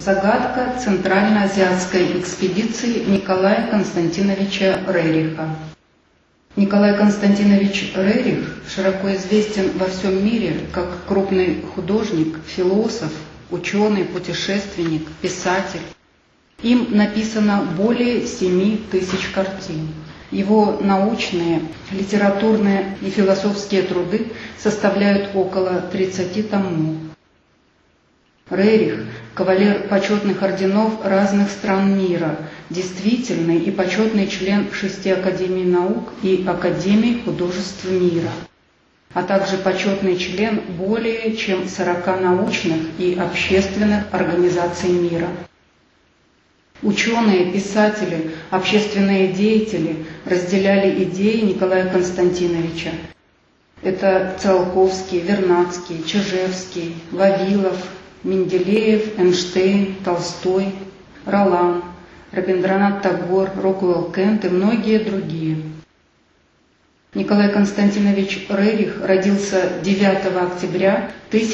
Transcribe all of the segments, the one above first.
Загадка центральноазиатской экспедиции Николая Константиновича Рериха. Николай Константинович Рерих широко известен во всем мире как крупный художник, философ, ученый, путешественник, писатель. Им написано более 7000 картин. Его научные, литературные и философские труды составляют около 30 томов. Рерих – кавалер почетных орденов разных стран мира, действительный и почетный член 6 Академий наук и Академий художеств мира, а также почетный член более чем 40 научных и общественных организаций мира. Ученые, писатели, общественные деятели разделяли идеи Николая Константиновича. Это Циолковский, Вернадский, Чижевский, Вавилов, Менделеев, Эйнштейн, Толстой, Ролан, Рабиндранат Тагор, Рокуэлл Кент и многие другие. Николай Константинович Рерих родился 9 октября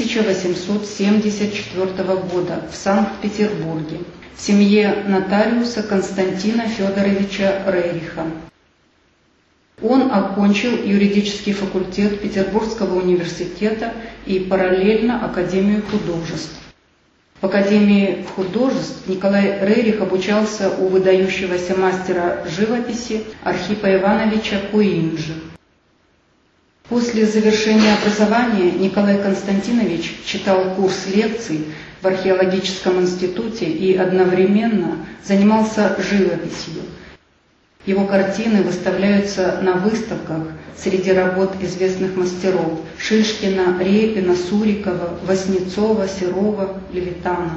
1874 года в Санкт-Петербурге в семье нотариуса Константина Федоровича Рериха. Он окончил юридический факультет Петербургского университета и параллельно Академию художеств. В Академии художеств Николай Рерих обучался у выдающегося мастера живописи Архипа Ивановича Куинджи. После завершения образования Николай Константинович читал курс лекций в археологическом институте и одновременно занимался живописью. Его картины выставляются на выставках среди работ известных мастеров Шишкина, Репина, Сурикова, Васнецова, Серова, Левитана.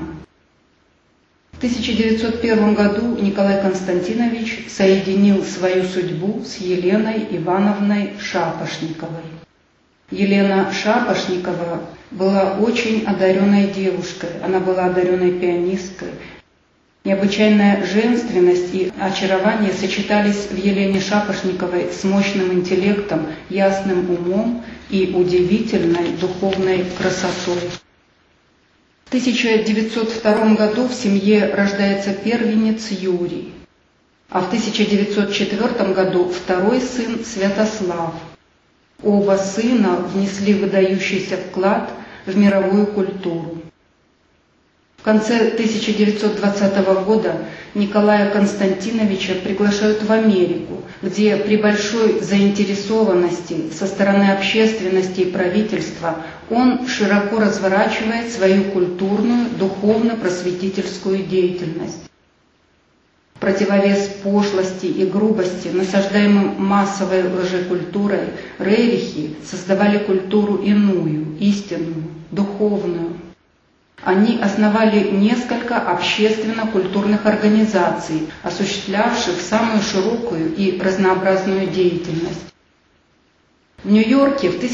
В 1901 году Николай Константинович соединил свою судьбу с Еленой Ивановной Шапошниковой. Елена Шапошникова была очень одаренной девушкой, она была одаренной пианисткой. Необычайная женственность и очарование сочетались в Елене Шапошниковой с мощным интеллектом, ясным умом и удивительной духовной красотой. В 1902 году в семье рождается первенец Юрий, а в 1904 году второй сын Святослав. Оба сына внесли выдающийся вклад в мировую культуру. В конце 1920 года Николая Константиновича приглашают в Америку, где при большой заинтересованности со стороны общественности и правительства он широко разворачивает свою культурную, духовно-просветительскую деятельность. В противовес пошлости и грубости, насаждаемым массовой лжекультурой, рерихи создавали культуру иную, истинную, духовную. Они основали несколько общественно-культурных организаций, осуществлявших самую широкую и разнообразную деятельность. В Нью-Йорке в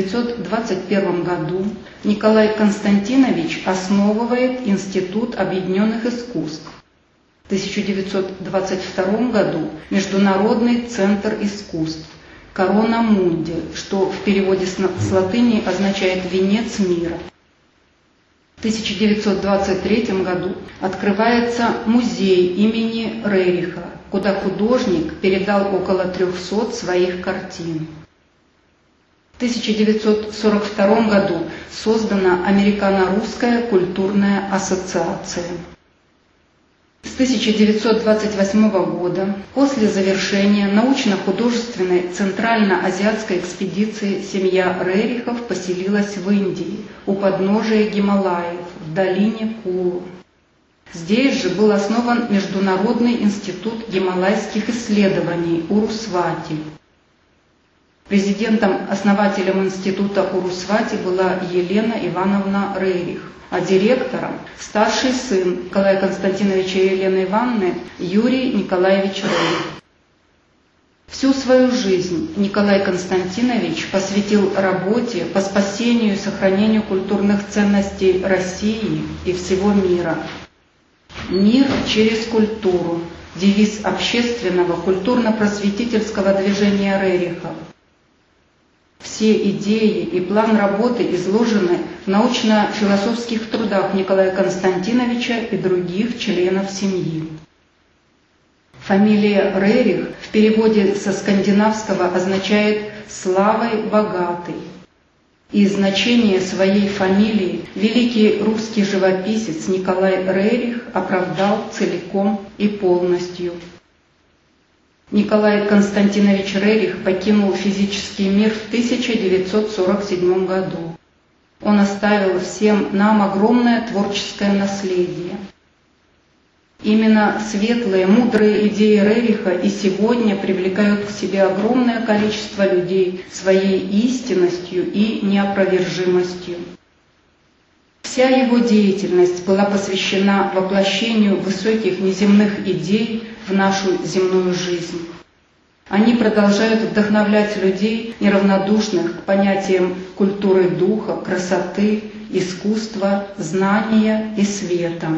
1921 году Николай Константинович основывает Институт объединенных искусств. В 1922 году Международный центр искусств «Корона Мунди», что в переводе с латыни означает «венец мира». В 1923 году открывается музей имени Рериха, куда художник передал около 300 своих картин. В 1942 году создана Американо-Русская культурная ассоциация. С 1928 года, после завершения научно-художественной Центрально-Азиатской экспедиции, семья Рерихов поселилась в Индии, у подножия Гималаев, в долине Кулу. Здесь же был основан Международный институт гималайских исследований Урусвати. Президентом-основателем института Урусвати была Елена Ивановна Рерих, а директором – старший сын Николая Константиновича и Елены Ивановны Юрий Николаевич Рерих. Всю свою жизнь Николай Константинович посвятил работе по спасению и сохранению культурных ценностей России и всего мира. «Мир через культуру» – девиз общественного культурно-просветительского движения Рерихов. Все идеи и план работы изложены в научно-философских трудах Николая Константиновича и других членов семьи. Фамилия Рерих в переводе со скандинавского означает «славой богатый». И значение своей фамилии великий русский живописец Николай Рерих оправдал целиком и полностью. Николай Константинович Рерих покинул физический мир в 1947 году. Он оставил всем нам огромное творческое наследие. Именно светлые, мудрые идеи Рериха и сегодня привлекают к себе огромное количество людей своей истинностью и неопровержимостью. Вся его деятельность была посвящена воплощению высоких неземных идей в нашу земную жизнь. Они продолжают вдохновлять людей, неравнодушных к понятиям культуры духа, красоты, искусства, знания и света.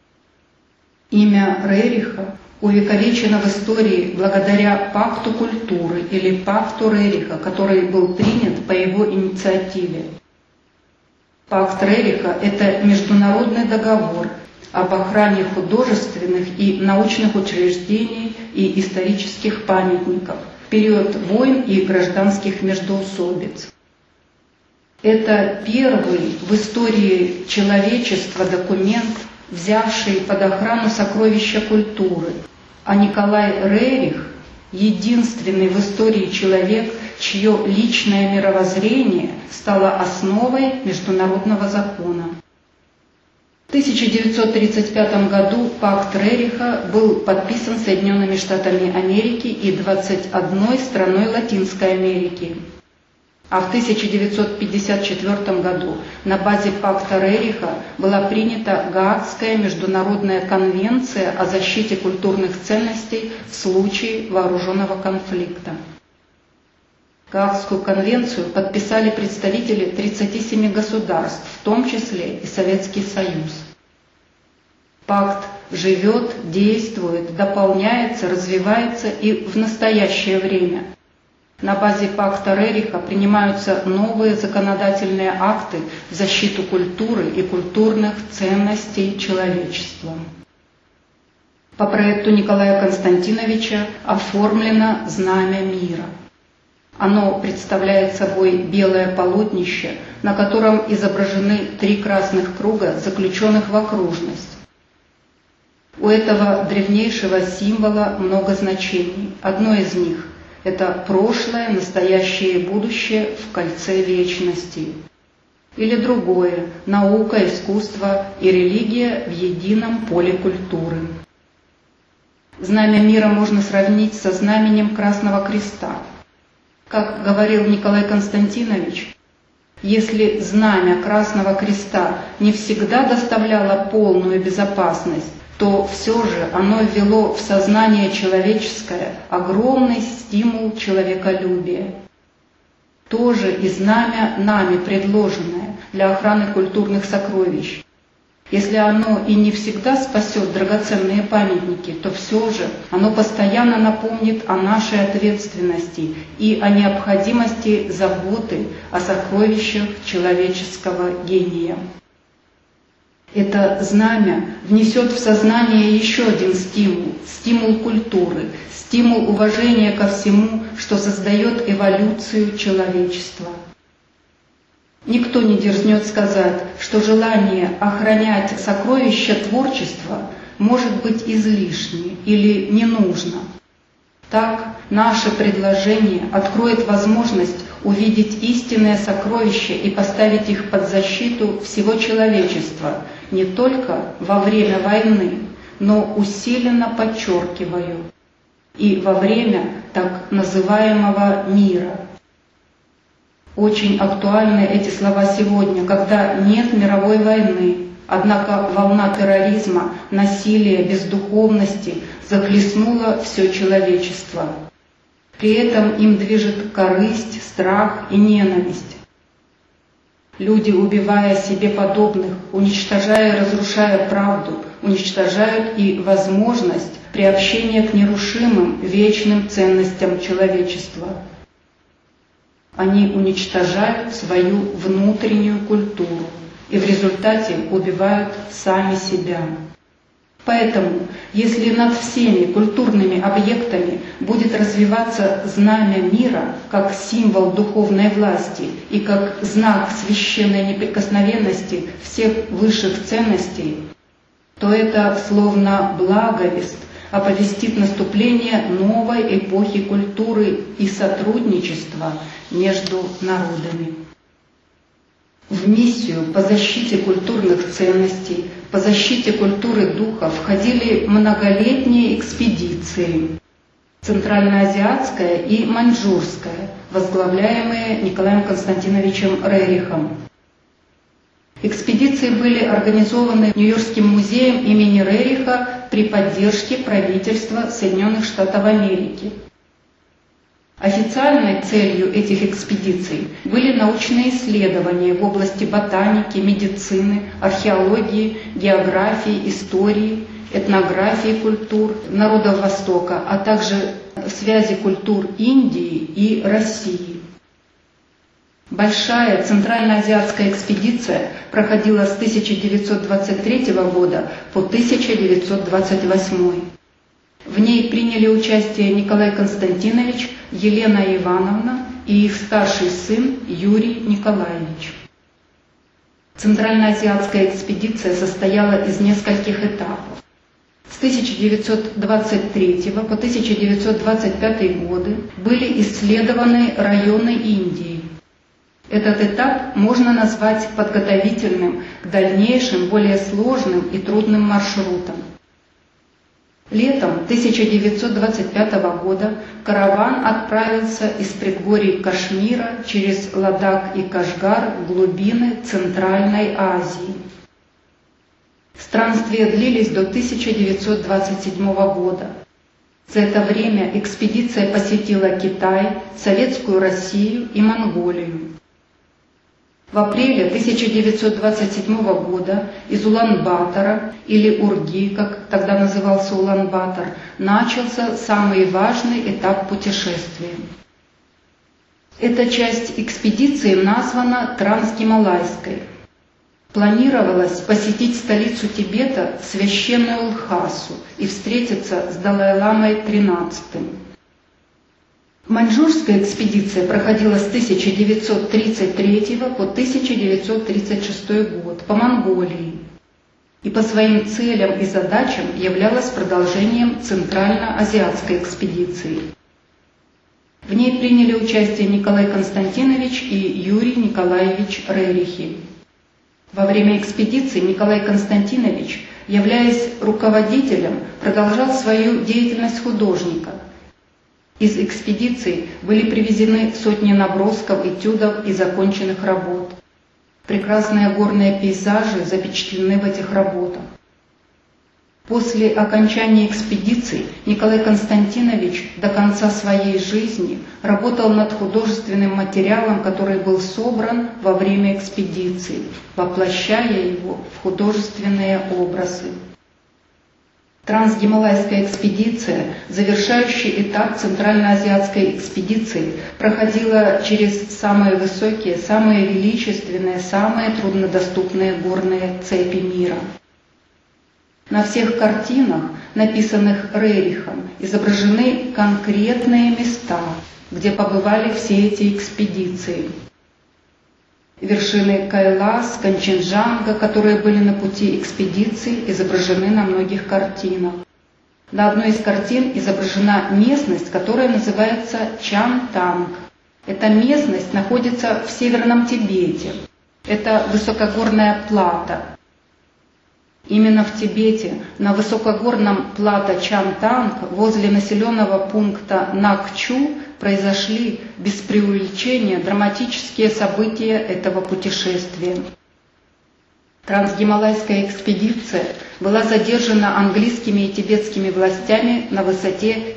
Имя Рериха увековечено в истории благодаря Пакту культуры или Пакту Рериха, который был принят по его инициативе. Пакт Рериха – это международный договор об охране художественных и научных учреждений и исторических памятников в период войн и гражданских междоусобиц. Это первый в истории человечества документ, взявший под охрану сокровища культуры, а Николай Рерих – единственный в истории человек, чье личное мировоззрение стало основой международного закона. В 1935 году Пакт Рериха был подписан Соединенными Штатами Америки и 21 страной Латинской Америки. А в 1954 году на базе Пакта Рериха была принята Гаагская международная конвенция о защите культурных ценностей в случае вооруженного конфликта. Гаагскую конвенцию подписали представители 37 государств, в том числе и Советский Союз. Пакт живет, действует, дополняется, развивается и в настоящее время. На базе Пакта Рериха принимаются новые законодательные акты в защиту культуры и культурных ценностей человечества. По проекту Николая Константиновича оформлено Знамя мира. Оно представляет собой белое полотнище, на котором изображены 3 красных круга, заключенных в окружность. У этого древнейшего символа много значений. Одно из них – это прошлое, настоящее и будущее в кольце вечности. Или другое – наука, искусство и религия в едином поле культуры. Знамя мира можно сравнить со знаменем Красного Креста. Как говорил Николай Константинович, если знамя Красного Креста не всегда доставляло полную безопасность, то все же оно ввело в сознание человеческое огромный стимул человеколюбия. Тоже и знамя нами предложенное для охраны культурных сокровищ. Если оно и не всегда спасет драгоценные памятники, то все же оно постоянно напомнит о нашей ответственности и о необходимости заботы о сокровищах человеческого гения. Это знамя внесет в сознание еще один стимул – стимул культуры, стимул уважения ко всему, что создает эволюцию человечества. Никто не дерзнет сказать, что желание охранять сокровища творчества может быть излишне или не нужно. Так, наше предложение откроет возможность увидеть истинные сокровища и поставить их под защиту всего человечества, не только во время войны, но усиленно подчеркиваю, и во время так называемого мира. Очень актуальны эти слова сегодня, когда нет мировой войны, однако волна терроризма, насилия, бездуховности захлестнула все человечество. При этом им движет корысть, страх и ненависть. Люди, убивая себе подобных, уничтожая и разрушая правду, уничтожают и возможность приобщения к нерушимым, вечным ценностям человечества. Они уничтожают свою внутреннюю культуру и в результате убивают сами себя. Поэтому, если над всеми культурными объектами будет развиваться знамя мира как символ духовной власти и как знак священной неприкосновенности всех высших ценностей, то это словно благовест оповестит наступление новой эпохи культуры и сотрудничества между народами. В миссию по защите культурных ценностей, по защите культуры духа входили многолетние экспедиции центральноазиатская и маньчжурская, возглавляемые Николаем Константиновичем Рерихом. Экспедиции были организованы Нью-Йоркским музеем имени Рериха при поддержке правительства Соединенных Штатов Америки. Официальной целью этих экспедиций были научные исследования в области ботаники, медицины, археологии, географии, истории, этнографии культур народов Востока, а также связи культур Индии и России. Большая центральноазиатская экспедиция проходила с 1923 года по 1928. В ней приняли участие Николай Константинович, Елена Ивановна и их старший сын Юрий Николаевич. Центральноазиатская экспедиция состояла из нескольких этапов. С 1923 по 1925 годы были исследованы районы Индии. Этот этап можно назвать подготовительным к дальнейшим, более сложным и трудным маршрутам. Летом 1925 года караван отправился из предгорий Кашмира через Ладак и Кашгар в глубины Центральной Азии. Странствия длились до 1927 года. За это время экспедиция посетила Китай, Советскую Россию и Монголию. В апреле 1927 года из Улан-Батора, или Урги, как тогда назывался Улан-Батор, начался самый важный этап путешествия. Эта часть экспедиции названа Трансгималайской. Планировалось посетить столицу Тибета, священную Лхасу, и встретиться с Далай-ламой XIII. Маньчжурская экспедиция проходила с 1933 по 1936 год по Монголии и по своим целям и задачам являлась продолжением Центральноазиатской экспедиции. В ней приняли участие Николай Константинович и Юрий Николаевич Рерихи. Во время экспедиции Николай Константинович, являясь руководителем, продолжал свою деятельность художника. Из экспедиции были привезены сотни набросков, этюдов и законченных работ. Прекрасные горные пейзажи запечатлены в этих работах. После окончания экспедиции Николай Константинович до конца своей жизни работал над художественным материалом, который был собран во время экспедиции, воплощая его в художественные образы. Трансгималайская экспедиция, завершающий этап Центральноазиатской экспедиции, проходила через самые высокие, самые величественные, самые труднодоступные горные цепи мира. На всех картинах, написанных Рерихом, изображены конкретные места, где побывали все эти экспедиции. Вершины Кайлас, Канченджанга, которые были на пути экспедиции, изображены на многих картинах. На одной из картин изображена местность, которая называется Чантанг. Эта местность находится в Северном Тибете. Это высокогорная плата. Именно в Тибете, на высокогорном плато Чантанг, возле населенного пункта Накчу, произошли без преувеличения драматические события этого путешествия. Трансгималайская экспедиция была задержана английскими и тибетскими властями на высоте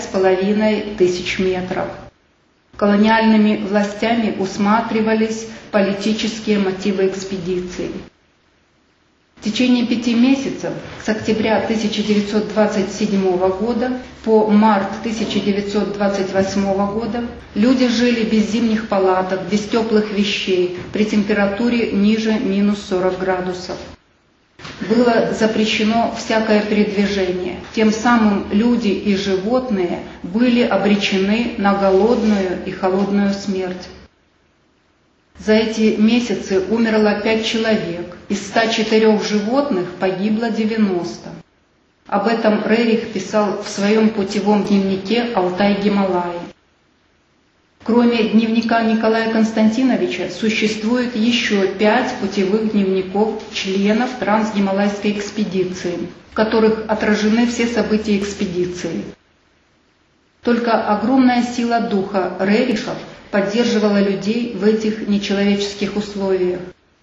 5500 метров. Колониальными властями усматривались политические мотивы экспедиции. В течение 5 месяцев с октября 1927 года по март 1928 года люди жили без зимних палаток, без теплых вещей, при температуре ниже минус 40 градусов. Было запрещено всякое передвижение. Тем самым люди и животные были обречены на голодную и холодную смерть. За эти месяцы умерло 5 человек, из 104 животных погибло 90. Об этом Рерих писал в своем путевом дневнике «Алтай-Гималаи». Кроме дневника Николая Константиновича, существует еще 5 путевых дневников членов Трансгималайской экспедиции, в которых отражены все события экспедиции. Только огромная сила духа Рерихов поддерживала людей в этих нечеловеческих условиях.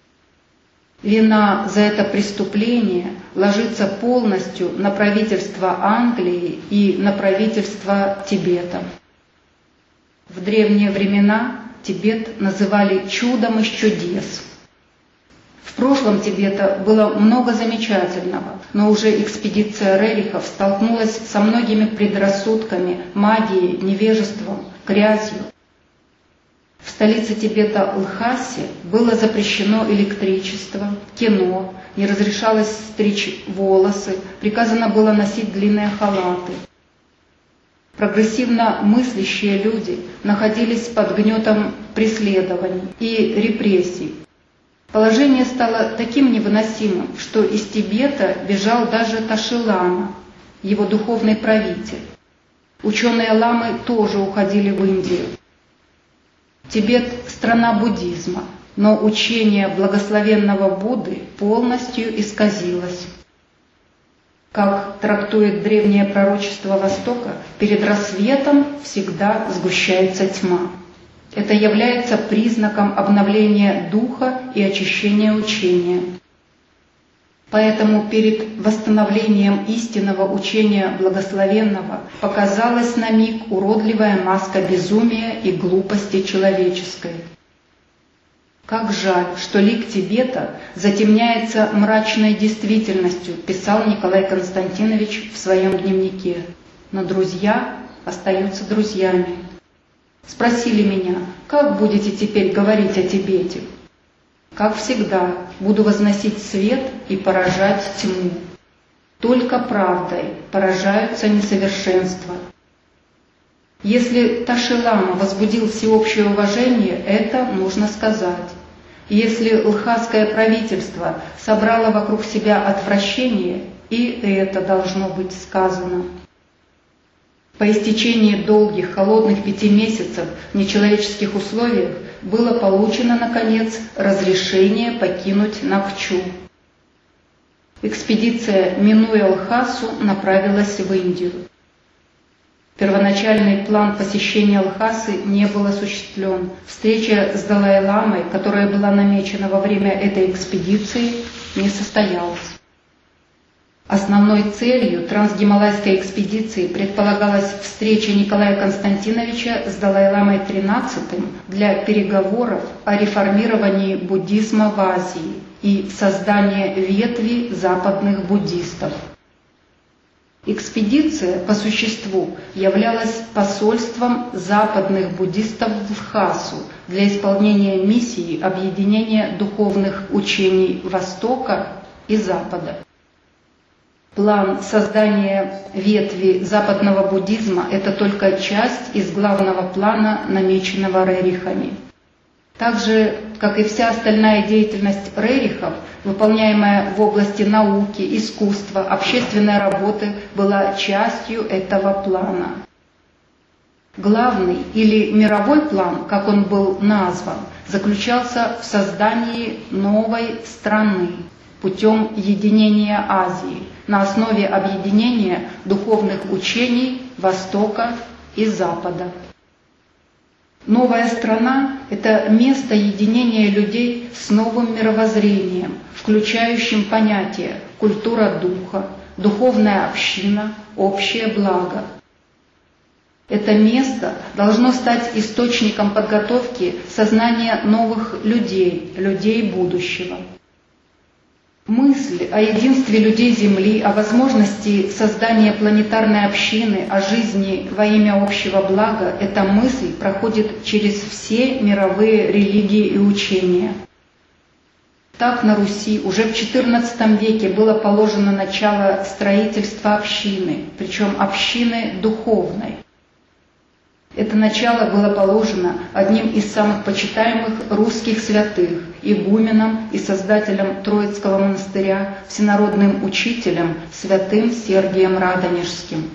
Вина за это преступление ложится полностью на правительство Англии и на правительство Тибета. В древние времена Тибет называли чудом из чудес. В прошлом Тибета было много замечательного, но уже экспедиция Рерихов столкнулась со многими предрассудками, магией, невежеством, грязью. В столице Тибета Лхасе было запрещено электричество, кино, не разрешалось стричь волосы, приказано было носить длинные халаты. Прогрессивно мыслящие люди находились под гнетом преследований и репрессий. Положение стало таким невыносимым, что из Тибета бежал даже Таши-лама, его духовный правитель. Ученые-ламы тоже уходили в Индию. Тибет – страна буддизма, но учение благословенного Будды полностью исказилось. Как трактует древнее пророчество Востока, перед рассветом всегда сгущается тьма. Это является признаком обновления духа и очищения учения. Поэтому перед восстановлением истинного учения благословенного показалась на миг уродливая маска безумия и глупости человеческой. Как жаль, что лик Тибета затемняется мрачной действительностью, писал Николай Константинович в своем дневнике. Но друзья остаются друзьями. Спросили меня, как будете теперь говорить о Тибете? Как всегда, буду возносить свет и поражать тьму. Только правдой поражаются несовершенства. Если Таши-лама возбудил всеобщее уважение, это нужно сказать. Если лхасское правительство собрало вокруг себя отвращение, и это должно быть сказано. По истечении долгих холодных 5 месяцев в нечеловеческих условиях было получено, наконец, разрешение покинуть Накчу. Экспедиция, минуя Лхасу, направилась в Индию. Первоначальный план посещения Лхасы не был осуществлен. Встреча с Далай-ламой, которая была намечена во время этой экспедиции, не состоялась. Основной целью трансгималайской экспедиции предполагалась встреча Николая Константиновича с Далай-ламой XIII для переговоров о реформировании буддизма в Азии и создания ветви западных буддистов. Экспедиция по существу являлась посольством западных буддистов в Лхасу для исполнения миссии объединения духовных учений Востока и Запада. План создания ветви западного буддизма – это только часть из главного плана, намеченного Рерихами. Так же, как и вся остальная деятельность Рерихов, выполняемая в области науки, искусства, общественной работы, была частью этого плана. Главный или мировой план, как он был назван, заключался в создании новой страны путем единения Азии на основе объединения духовных учений Востока и Запада. Новая страна – это место единения людей с новым мировоззрением, включающим понятия культура духа, духовная община, общее благо. Это место должно стать источником подготовки сознания новых людей, людей будущего. Мы Мысль о единстве людей Земли, о возможности создания планетарной общины, о жизни во имя общего блага, эта мысль проходит через все мировые религии и учения. Так на Руси уже в XIV веке было положено начало строительства общины, причем общины духовной. Это начало было положено одним из самых почитаемых русских святых, игуменом и создателем Троицкого монастыря, всенародным учителем, святым Сергием Радонежским.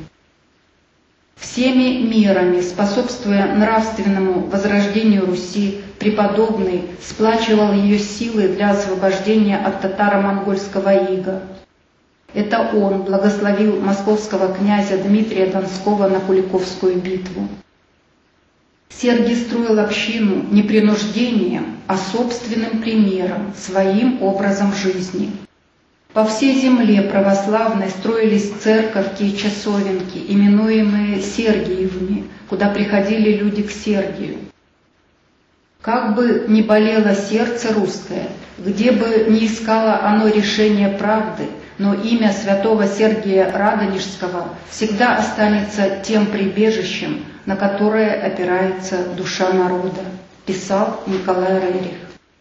Всеми мерами, способствуя нравственному возрождению Руси, преподобный сплачивал ее силы для освобождения от татаро-монгольского ига. Это он благословил московского князя Дмитрия Донского на Куликовскую битву. Сергий строил общину не принуждением, а собственным примером, своим образом жизни. По всей земле православной строились церковки и часовенки, именуемые Сергиевыми, куда приходили люди к Сергию. Как бы ни болело сердце русское, где бы ни искало оно решения правды, но имя святого Сергия Радонежского всегда останется тем прибежищем, на которое опирается душа народа, писал Николай Рерих.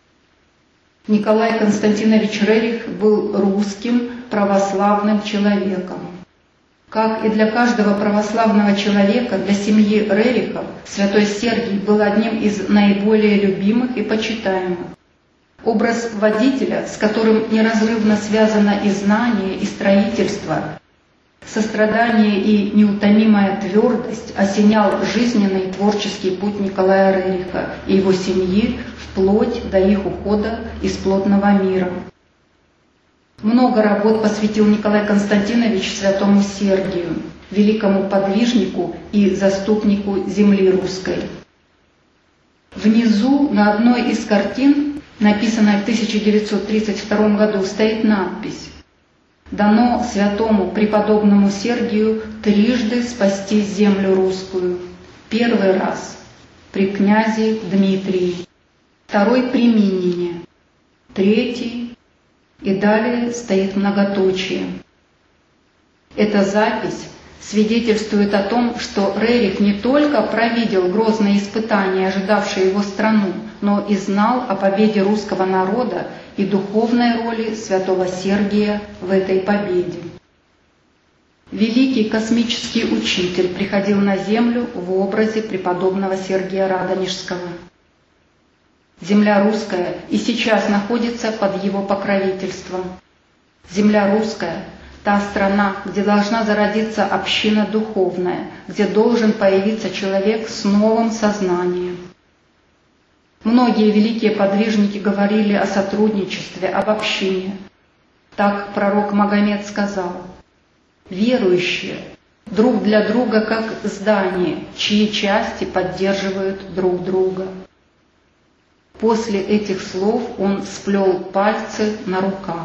Николай Константинович Рерих был русским православным человеком. Как и для каждого православного человека, для семьи Рерихов святой Сергий был одним из наиболее любимых и почитаемых. Образ водителя, с которым неразрывно связано и знание, и строительство, сострадание и неутомимая твердость осенял жизненный и творческий путь Николая Рериха и его семьи вплоть до их ухода из плотного мира. Много работ посвятил Николай Константинович святому Сергию, великому подвижнику и заступнику земли русской. Внизу на одной из картин, написанной в 1932 году, стоит надпись: «Дано святому преподобному Сергию трижды спасти землю русскую. Первый раз при князе Дмитрии, второй при Минине, третий». И далее стоит многоточие. Эта запись свидетельствует о том, что Рерих не только провидел грозные испытания, ожидавшие его страну, но и знал о победе русского народа и духовной роли святого Сергия в этой победе. Великий космический учитель приходил на землю в образе преподобного Сергия Радонежского. Земля русская и сейчас находится под его покровительством. Земля русская – та страна, где должна зародиться община духовная, где должен появиться человек с новым сознанием. Многие великие подвижники говорили о сотрудничестве, об общине. Так пророк Магомед сказал: «Верующие друг для друга как здание, чьи части поддерживают друг друга». После этих слов он сплел пальцы на руках.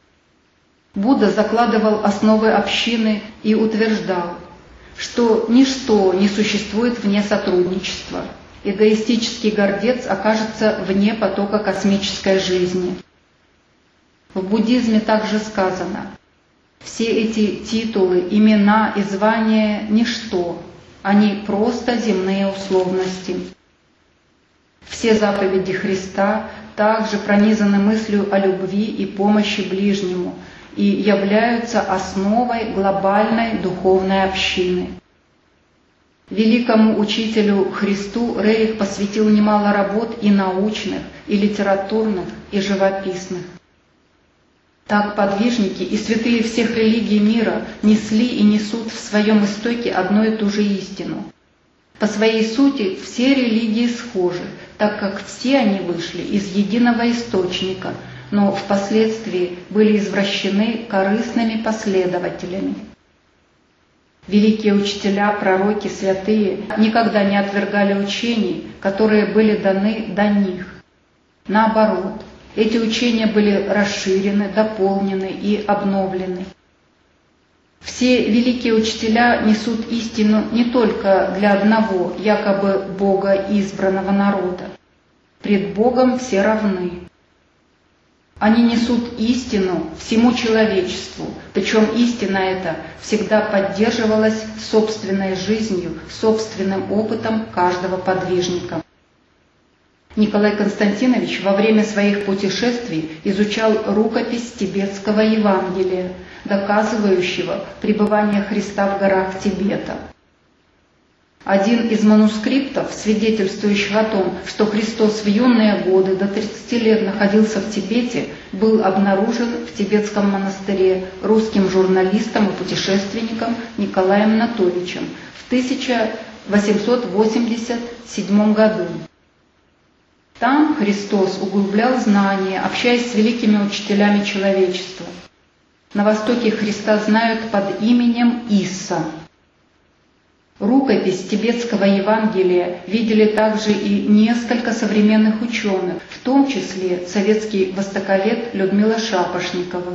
Будда закладывал основы общины и утверждал, что ничто не существует вне сотрудничества. Эгоистический гордец окажется вне потока космической жизни. В буддизме также сказано: все эти титулы, имена и звания – ничто, они просто земные условности. Все заповеди Христа также пронизаны мыслью о любви и помощи ближнему и являются основой глобальной духовной общины. Великому учителю Христу Рерих посвятил немало работ и научных, и литературных, и живописных. Так подвижники и святые всех религий мира несли и несут в своем истоке одну и ту же истину. По своей сути все религии схожи, так как все они вышли из единого источника, но впоследствии были извращены корыстными последователями. Великие учителя, пророки, святые никогда не отвергали учений, которые были даны до них. Наоборот, эти учения были расширены, дополнены и обновлены. Все великие учителя несут истину не только для одного, якобы Бога избранного народа. Пред Богом все равны. Они несут истину всему человечеству, причем истина эта всегда поддерживалась собственной жизнью, собственным опытом каждого подвижника. Николай Константинович во время своих путешествий изучал рукопись тибетского Евангелия, доказывающего пребывание Христа в горах Тибета. Один из манускриптов, свидетельствующих о том, что Христос в юные годы до 30 лет находился в Тибете, был обнаружен в тибетском монастыре русским журналистом и путешественником Николаем Натовичем в 1887 году. Там Христос углублял знания, общаясь с великими учителями человечества. На Востоке Христа знают под именем Исса. Рукопись тибетского Евангелия видели также и несколько современных ученых, в том числе советский востоковед Людмила Шапошникова.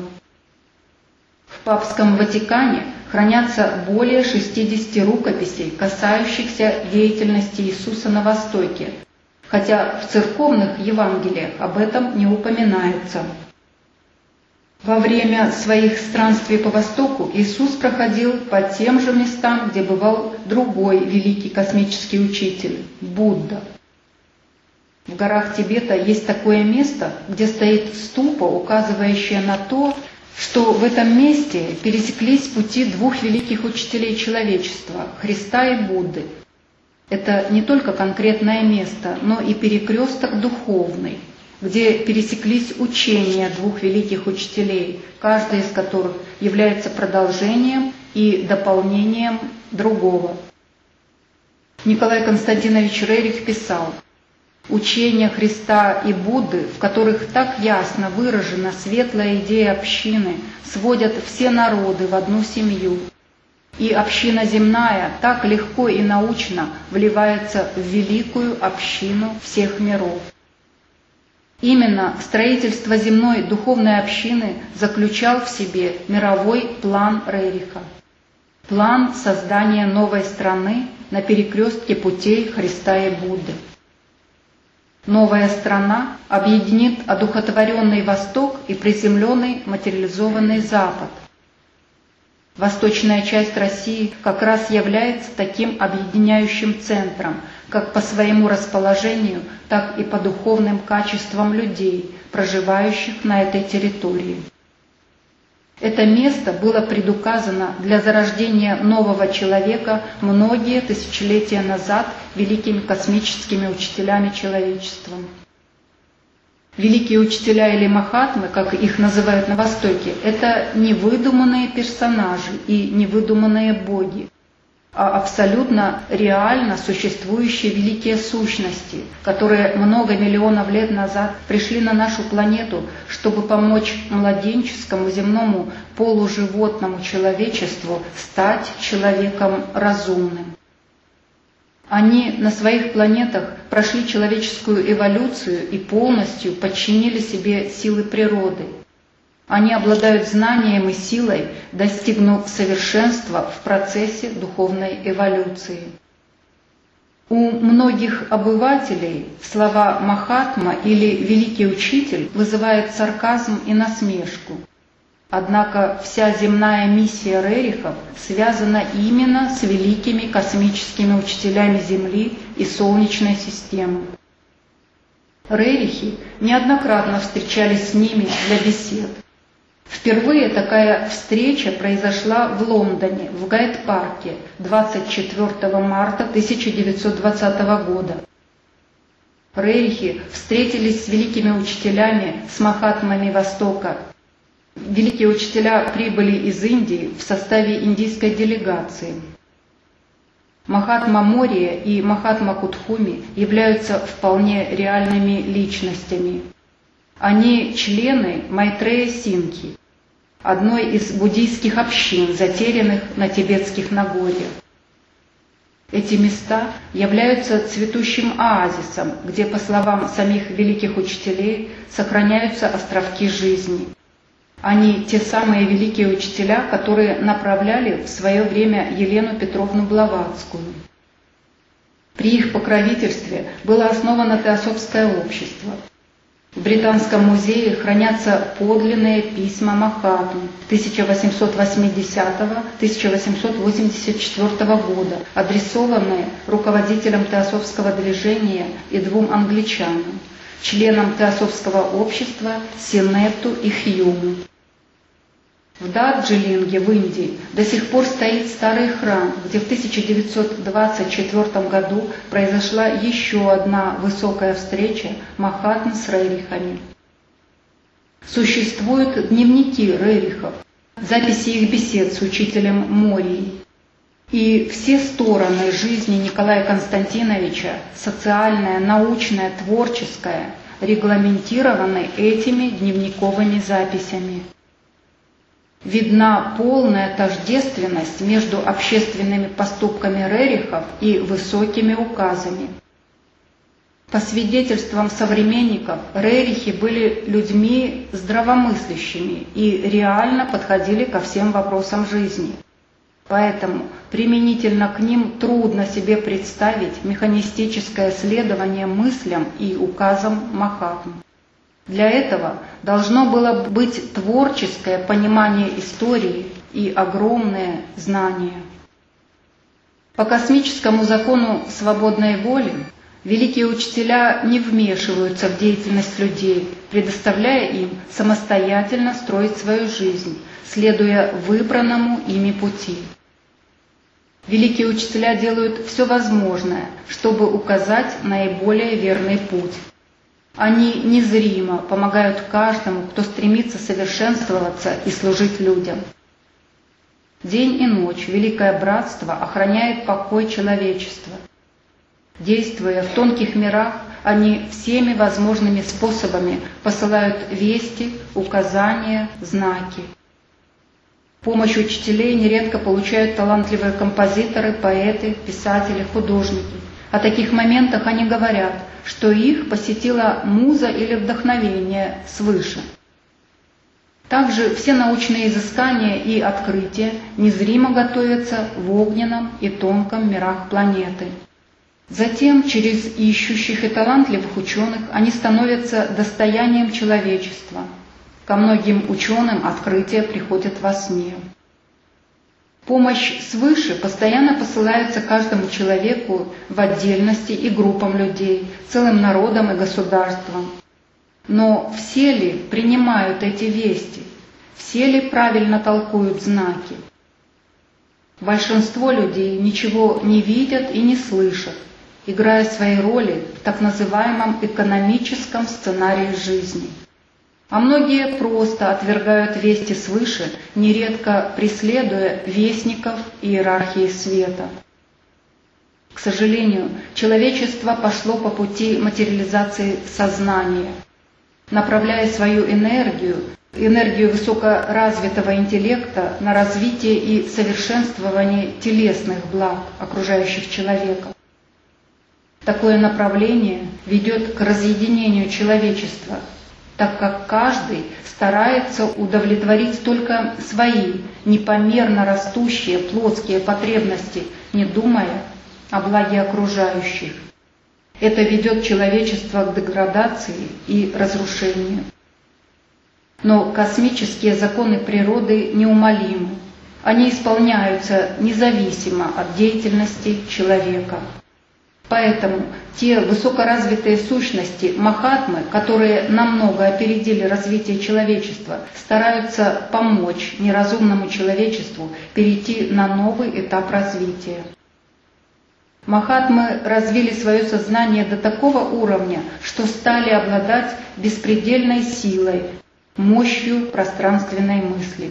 В Папском Ватикане хранятся более 60 рукописей, касающихся деятельности Иисуса на Востоке, хотя в церковных Евангелиях об этом не упоминается. Во время своих странствий по Востоку Иисус проходил по тем же местам, где бывал другой великий космический учитель – Будда. В горах Тибета есть такое место, где стоит ступа, указывающая на то, что в этом месте пересеклись пути двух великих учителей человечества – Христа и Будды. Это не только конкретное место, но и перекресток духовный, где пересеклись учения двух великих учителей, каждый из которых является продолжением и дополнением другого. Николай Константинович Рерих писал: «Учения Христа и Будды, в которых так ясно выражена светлая идея общины, сводят все народы в одну семью, и община земная так легко и научно вливается в великую общину всех миров». Именно строительство земной духовной общины заключал в себе мировой план Рериха. План создания новой страны на перекрестке путей Христа и Будды. Новая страна объединит одухотворенный Восток и приземленный материализованный Запад. Восточная часть России как раз является таким объединяющим центром, как по своему расположению, так и по духовным качествам людей, проживающих на этой территории. Это место было предуказано для зарождения нового человека многие тысячелетия назад великими космическими учителями человечества. Великие учителя или махатмы, как их называют на Востоке, это не выдуманные персонажи и не выдуманные боги, а абсолютно реально существующие великие сущности, которые много миллионов лет назад пришли на нашу планету, чтобы помочь младенческому земному полуживотному человечеству стать человеком разумным. Они на своих планетах прошли человеческую эволюцию и полностью подчинили себе силы природы. Они обладают знанием и силой, достигнув совершенства в процессе духовной эволюции. У многих обывателей слова «махатма» или «великий учитель» вызывает сарказм и насмешку. Однако вся земная миссия Рерихов связана именно с великими космическими учителями Земли и Солнечной системы. Рерихи неоднократно встречались с ними для бесед. Впервые такая встреча произошла в Лондоне, в Гайд-парке, 24 марта 1920 года. Рерихи встретились с великими учителями, с махатмами Востока. Великие учителя прибыли из Индии в составе индийской делегации. Махатма Мория и Махатма Кутхуми являются вполне реальными личностями. Они члены Майтрея Синки, одной из буддийских общин, затерянных на тибетских Нагорьях. Эти места являются цветущим оазисом, где, по словам самих великих учителей, сохраняются островки жизни. Они те самые великие учителя, которые направляли в свое время Елену Петровну Блаватскую. При их покровительстве было основано Теософское общество. В Британском музее хранятся подлинные письма Махатмы 1880-1884 года, адресованные руководителям теософского движения и двум англичанам, членам теософского общества Синетту и Хьюму. В Дарджилинге в Индии до сих пор стоит старый храм, где в 1924 году произошла еще одна высокая встреча Махатмы с рерихами. Существуют дневники рерихов, записи их бесед с учителем Морией. И все стороны жизни Николая Константиновича, социальная, научная, творческая, регламентированы этими дневниковыми записями. Видна полная тождественность между общественными поступками рерихов и высокими указами. По свидетельствам современников, рерихи были людьми здравомыслящими и реально подходили ко всем вопросам жизни. Поэтому применительно к ним трудно себе представить механистическое следование мыслям и указам Махатмы. Для этого должно было быть творческое понимание истории и огромные знания. По космическому закону свободной воли великие учителя не вмешиваются в деятельность людей, предоставляя им самостоятельно строить свою жизнь, следуя выбранному ими пути. Великие учителя делают все возможное, чтобы указать наиболее верный путь. Они незримо помогают каждому, кто стремится совершенствоваться и служить людям. День и ночь Великое Братство охраняет покой человечества. Действуя в тонких мирах, они всеми возможными способами посылают вести, указания, знаки. Помощь учителей нередко получают талантливые композиторы, поэты, писатели, художники. О таких моментах они говорят, что их посетила муза или вдохновение свыше. Также все научные изыскания и открытия незримо готовятся в огненном и тонком мирах планеты. Затем, через ищущих и талантливых ученых, они становятся достоянием человечества. Ко многим ученым открытия приходят во сне. Помощь свыше постоянно посылается каждому человеку в отдельности и группам людей, целым народам и государствам. Но все ли принимают эти вести? Все ли правильно толкуют знаки? Большинство людей ничего не видят и не слышат, играя свои роли в так называемом экономическом сценарии жизни. А многие просто отвергают вести свыше, нередко преследуя вестников иерархии света. К сожалению, человечество пошло по пути материализации сознания, направляя свою энергию высокоразвитого интеллекта на развитие и совершенствование телесных благ окружающих человека. Такое направление ведет к разъединению человечества, так как каждый старается удовлетворить только свои непомерно растущие плотские потребности, не думая о благе окружающих. Это ведет человечество к деградации и разрушению. Но космические законы природы неумолимы. Они исполняются независимо от деятельности человека. Поэтому те высокоразвитые сущности Махатмы, которые намного опередили развитие человечества, стараются помочь неразумному человечеству перейти на новый этап развития. Махатмы развили свое сознание до такого уровня, что стали обладать беспредельной силой, мощью пространственной мысли.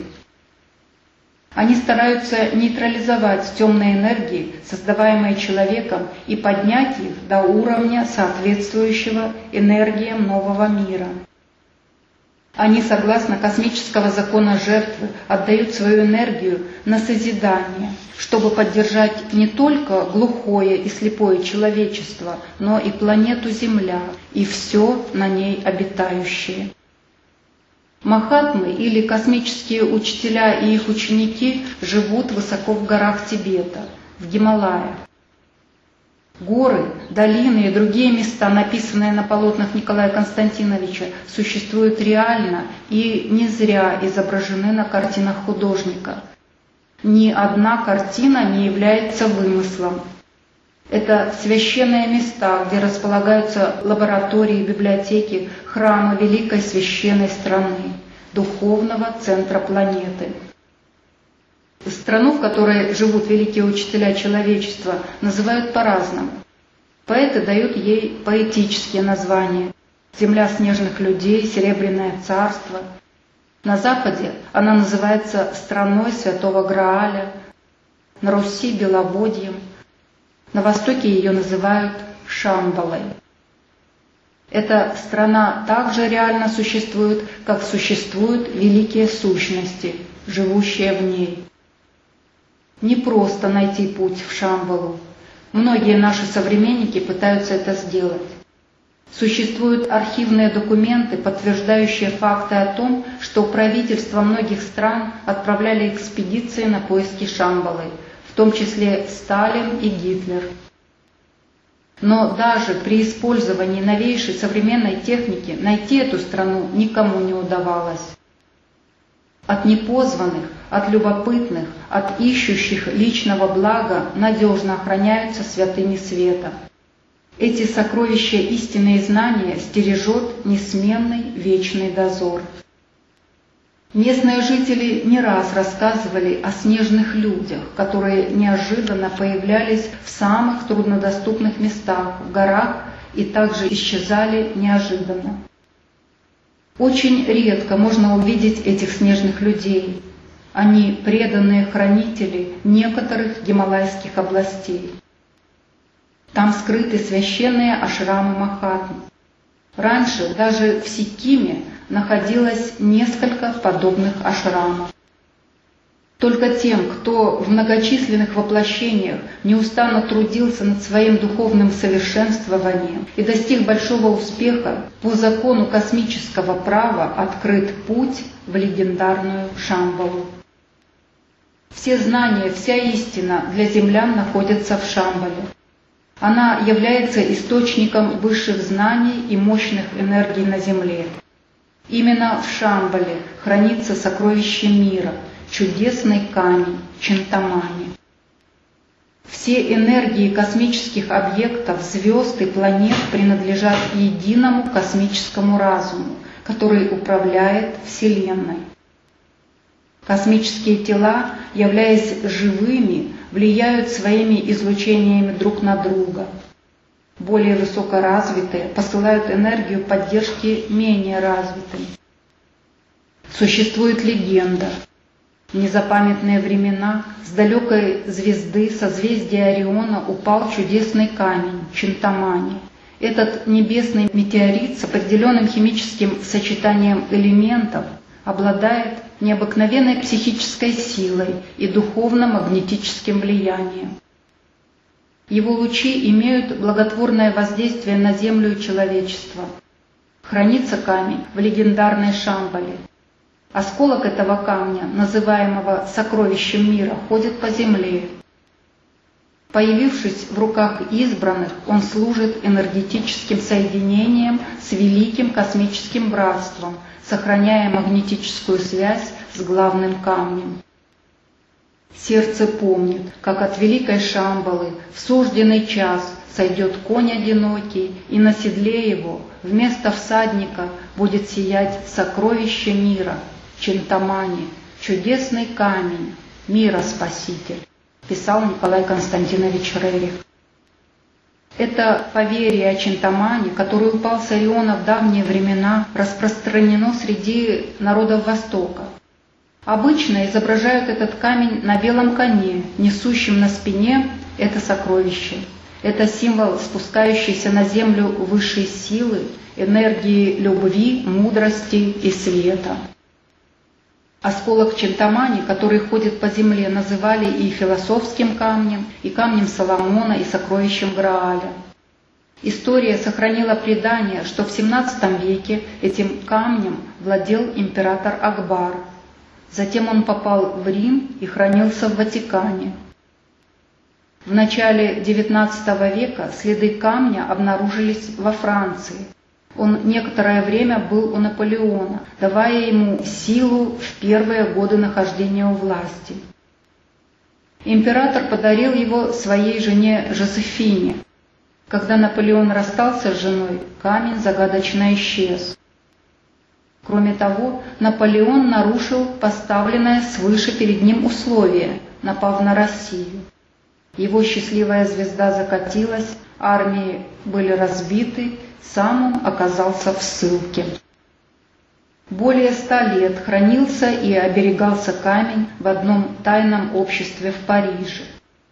Они стараются нейтрализовать темные энергии, создаваемые человеком, и поднять их до уровня, соответствующего энергиям нового мира. Они, согласно космического закона жертвы, отдают свою энергию на созидание, чтобы поддержать не только глухое и слепое человечество, но и планету Земля, и все на ней обитающее. Махатмы или космические учителя и их ученики живут высоко в горах Тибета, в Гималаях. Горы, долины и другие места, написанные на полотнах Николая Константиновича, существуют реально и не зря изображены на картинах художника. Ни одна картина не является вымыслом. Это священные места, где располагаются лаборатории, библиотеки, храмы великой священной страны, духовного центра планеты. Страну, в которой живут великие учителя человечества, называют по-разному. Поэты дают ей поэтические названия: «Земля снежных людей», «Серебряное царство». На Западе она называется «Страной Святого Грааля», на Руси – «Беловодьем», на Востоке ее называют «Шамбалой». Эта страна также реально существует, как существуют великие сущности, живущие в ней. Не просто найти путь в Шамбалу. Многие наши современники пытаются это сделать. Существуют архивные документы, подтверждающие факты о том, что правительства многих стран отправляли экспедиции на поиски Шамбалы, в том числе Сталин и Гитлер. Но даже при использовании новейшей современной техники найти эту страну никому не удавалось. От непозванных, от любопытных, от ищущих личного блага надежно охраняются святыми света. Эти сокровища истины и знания стережет несменный вечный дозор. Местные жители не раз рассказывали о снежных людях, которые неожиданно появлялись в самых труднодоступных местах, в горах, и также исчезали неожиданно. Очень редко можно увидеть этих снежных людей. Они преданные хранители некоторых гималайских областей. Там скрыты священные ашрамы Махатм. Раньше даже в Сикиме находилось несколько подобных ашрамов. Только тем, кто в многочисленных воплощениях неустанно трудился над своим духовным совершенствованием и достиг большого успеха, по закону космического права открыт путь в легендарную Шамбалу. Все знания, вся истина для землян находятся в Шамбале. Она является источником высших знаний и мощных энергий на Земле. Именно в Шамбале хранится сокровище мира, чудесный камень Чинтамани. Все энергии космических объектов, звезд и планет принадлежат единому космическому разуму, который управляет Вселенной. Космические тела, являясь живыми, влияют своими излучениями друг на друга. Более высокоразвитые посылают энергию поддержки менее развитым. Существует легенда. В незапамятные времена с далекой звезды созвездия Ориона упал чудесный камень Чинтамани. Этот небесный метеорит с определенным химическим сочетанием элементов обладает необыкновенной психической силой и духовно-магнетическим влиянием. Его лучи имеют благотворное воздействие на Землю и человечество. Хранится камень в легендарной Шамбале. Осколок этого камня, называемого сокровищем мира, ходит по земле. Появившись в руках избранных, он служит энергетическим соединением с великим космическим братством, сохраняя магнетическую связь с главным камнем. Сердце помнит, как от великой Шамбалы в сужденный час сойдет конь одинокий, и на седле его вместо всадника будет сиять сокровище мира, Чинтамани, чудесный камень, мира спаситель, писал Николай Константинович Рерих. Это поверье о Чинтамани, который упал с Ориона в давние времена, распространено среди народов Востока. Обычно изображают этот камень на белом коне, несущем на спине это сокровище. Это символ спускающейся на землю высшей силы, энергии любви, мудрости и света. Осколок Чинтамани, который ходит по земле, называли и философским камнем, и камнем Соломона, и сокровищем Грааля. История сохранила предание, что в XVII веке этим камнем владел император Акбар. Затем он попал в Рим и хранился в Ватикане. В начале XIX века следы камня обнаружились во Франции. Он некоторое время был у Наполеона, давая ему силу в первые годы нахождения у власти. Император подарил его своей жене Жозефине. Когда Наполеон расстался с женой, камень загадочно исчез. Кроме того, Наполеон нарушил поставленное свыше перед ним условие, напав на Россию. Его счастливая звезда закатилась, армии были разбиты, сам он оказался в ссылке. Более 100 лет хранился и оберегался камень в одном тайном обществе в Париже.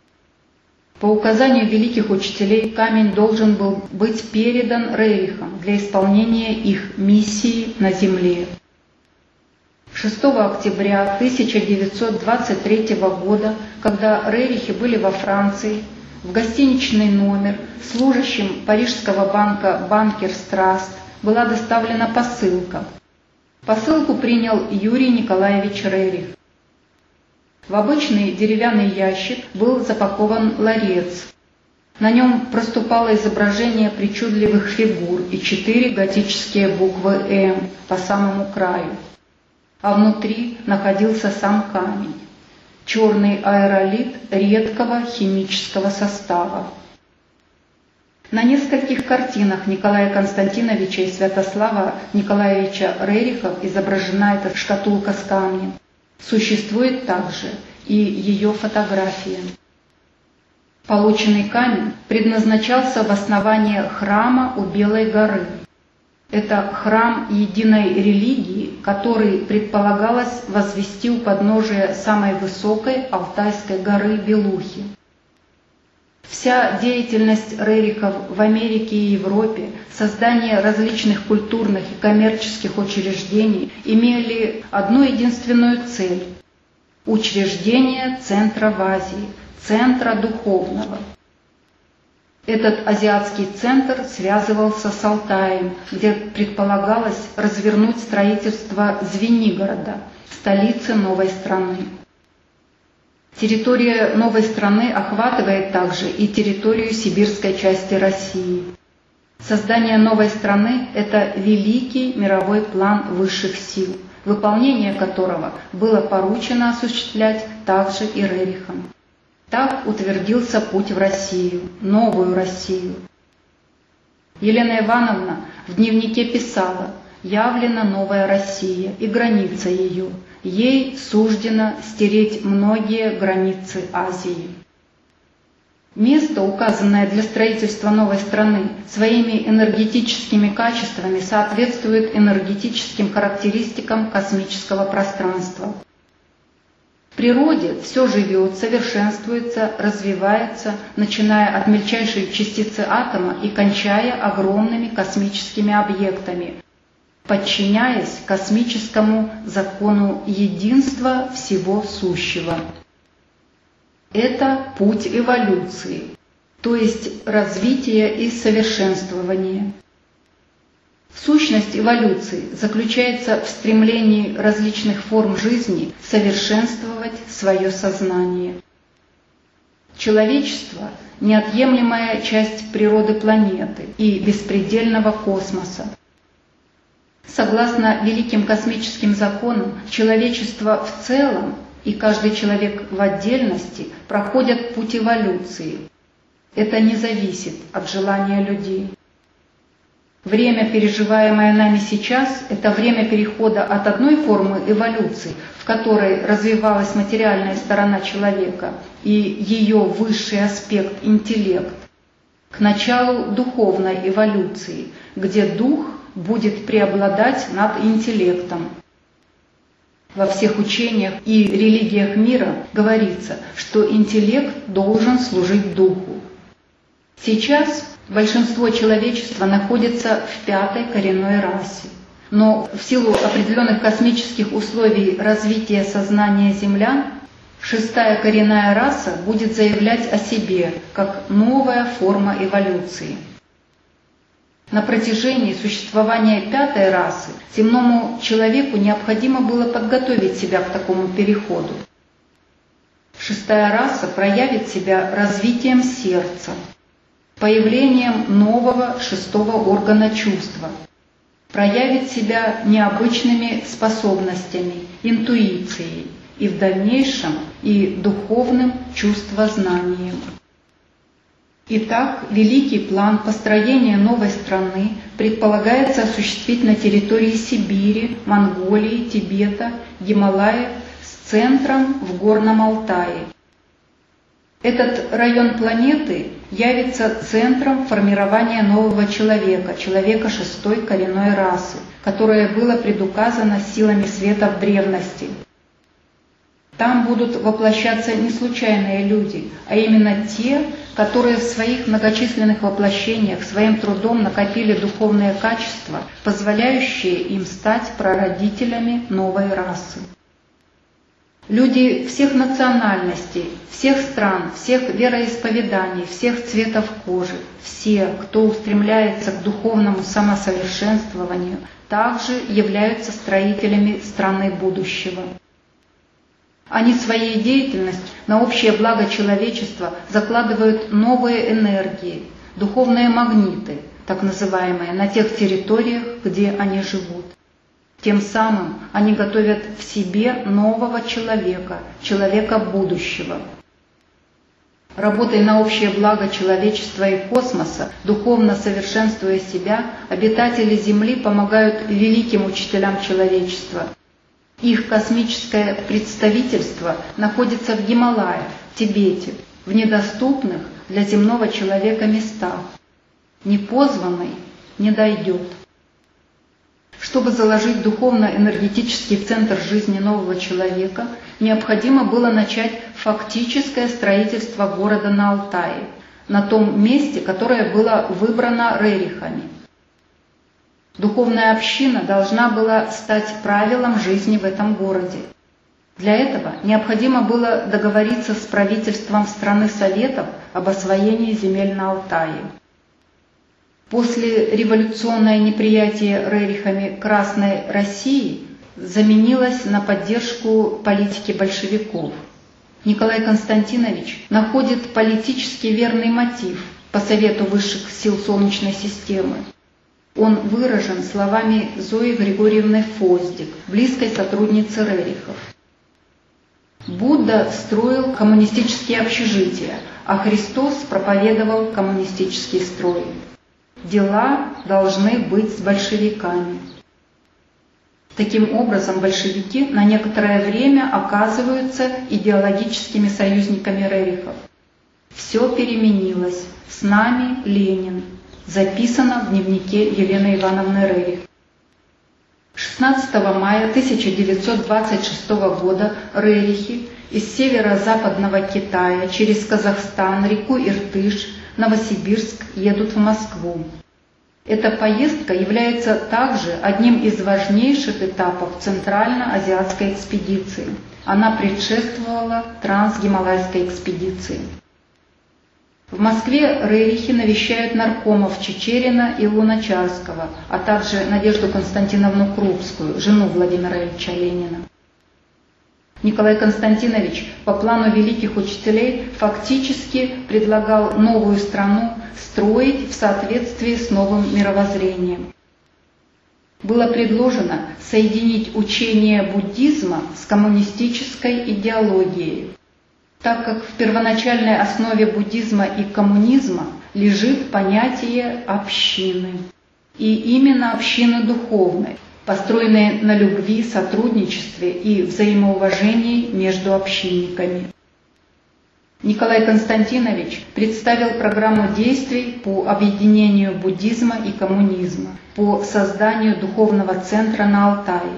По указанию великих учителей камень должен был быть передан Рерихам для исполнения их миссии на земле. 6 октября 1923 года, когда Рерихи были во Франции, в гостиничный номер служащим парижского банка «Банкерс Траст» была доставлена посылка. Посылку принял Юрий Николаевич Рерих. В обычный деревянный ящик был запакован ларец. На нем проступало изображение причудливых фигур и 4 готические буквы «М» по самому краю. А внутри находился сам камень. Черный аэролит редкого химического состава. На нескольких картинах Николая Константиновича и Святослава Николаевича Рерихов изображена эта шкатулка с камнем. Существует также и ее фотография. Полученный камень предназначался в основание храма у Белой горы. Это храм единой религии, который предполагалось возвести у подножия самой высокой Алтайской горы Белухи. Вся деятельность Рерихов в Америке и Европе, создание различных культурных и коммерческих учреждений имели одну единственную цель – учреждение центра в Азии, центра духовного. Этот азиатский центр связывался с Алтаем, где предполагалось развернуть строительство Звенигорода, столицы новой страны. Территория новой страны охватывает также и территорию сибирской части России. Создание новой страны – это великий мировой план высших сил, выполнение которого было поручено осуществлять также и Рерихам. Так утвердился путь в Россию, новую Россию. Елена Ивановна в дневнике писала: «Явлена новая Россия и граница ее. Ей суждено стереть многие границы Азии». Место, указанное для строительства новой страны, своими энергетическими качествами соответствует энергетическим характеристикам космического пространства. В природе все живет, совершенствуется, развивается, начиная от мельчайшей частицы атома и кончая огромными космическими объектами, подчиняясь космическому закону единства всего сущего. Это путь эволюции, то есть развития и совершенствования. Сущность эволюции заключается в стремлении различных форм жизни совершенствовать свое сознание. Человечество – неотъемлемая часть природы планеты и беспредельного космоса. Согласно великим космическим законам, человечество в целом и каждый человек в отдельности проходят путь эволюции. Это не зависит от желания людей. Время, переживаемое нами сейчас, это время перехода от одной формы эволюции, в которой развивалась материальная сторона человека и ее высший аспект интеллект, к началу духовной эволюции, где дух будет преобладать над интеллектом. Во всех учениях и религиях мира говорится, что интеллект должен служить духу. Сейчас большинство человечества находится в 5-й коренной расе, но в силу определенных космических условий развития сознания землян 6-я коренная раса будет заявлять о себе как новая форма эволюции. На протяжении существования 5-й расы земному человеку необходимо было подготовить себя к такому переходу. Шестая раса проявит себя развитием сердца, появлением нового шестого органа чувства, проявит себя необычными способностями, интуицией и в дальнейшем и духовным чувствознанием. Итак, великий план построения новой страны предполагается осуществить на территории Сибири, Монголии, Тибета, Гималаев с центром в Горном Алтае. Этот район планеты явится центром формирования нового человека, человека шестой коренной расы, которое было предуказано силами света в древности. Там будут воплощаться не случайные люди, а именно те, которые в своих многочисленных воплощениях своим трудом накопили духовные качества, позволяющие им стать прародителями новой расы. Люди всех национальностей, всех стран, всех вероисповеданий, всех цветов кожи, все, кто устремляется к духовному самосовершенствованию, также являются строителями страны будущего. Они своей деятельностью на общее благо человечества закладывают новые энергии, духовные магниты, так называемые, на тех территориях, где они живут. Тем самым они готовят в себе нового человека, человека будущего. Работая на общее благо человечества и космоса, духовно совершенствуя себя, обитатели Земли помогают великим учителям человечества. Их космическое представительство находится в Гималаях, Тибете, в недоступных для земного человека местах. Непозванный не дойдет. Чтобы заложить духовно-энергетический центр жизни нового человека, необходимо было начать фактическое строительство города на Алтае, на том месте, которое было выбрано рерихами. Духовная община должна была стать правилом жизни в этом городе. Для этого необходимо было договориться с правительством страны Советов об освоении земель на Алтае. После революционное неприятие рерихами Красной России заменилось на поддержку политики большевиков. Николай Константинович находит политически верный мотив по совету высших сил Солнечной системы. Он выражен словами Зои Григорьевны Фоздик, близкой сотрудницы рерихов. Будда строил коммунистические общежития, а Христос проповедовал коммунистический строй. Дела должны быть с большевиками. Таким образом, большевики на некоторое время оказываются идеологическими союзниками рерихов. Все переменилось. С нами Ленин. Записано в дневнике Елены Ивановны Рерих. 16 мая 1926 года рерихи из северо-западного Китая через Казахстан, реку Иртыш, Новосибирск едут в Москву. Эта поездка является также одним из важнейших этапов Центрально-Азиатской экспедиции. Она предшествовала Трансгималайской экспедиции. В Москве рерихи навещают наркомов Чичерина и Луначарского, а также Надежду Константиновну Крупскую, жену Владимира Ильича Ленина. Николай Константинович по плану великих учителей фактически предлагал новую страну строить в соответствии с новым мировоззрением. Было предложено соединить учение буддизма с коммунистической идеологией, так как в первоначальной основе буддизма и коммунизма лежит понятие общины, и именно общины духовной, построенные на любви, сотрудничестве и взаимоуважении между общинниками. Николай Константинович представил программу действий по объединению буддизма и коммунизма, по созданию духовного центра на Алтае.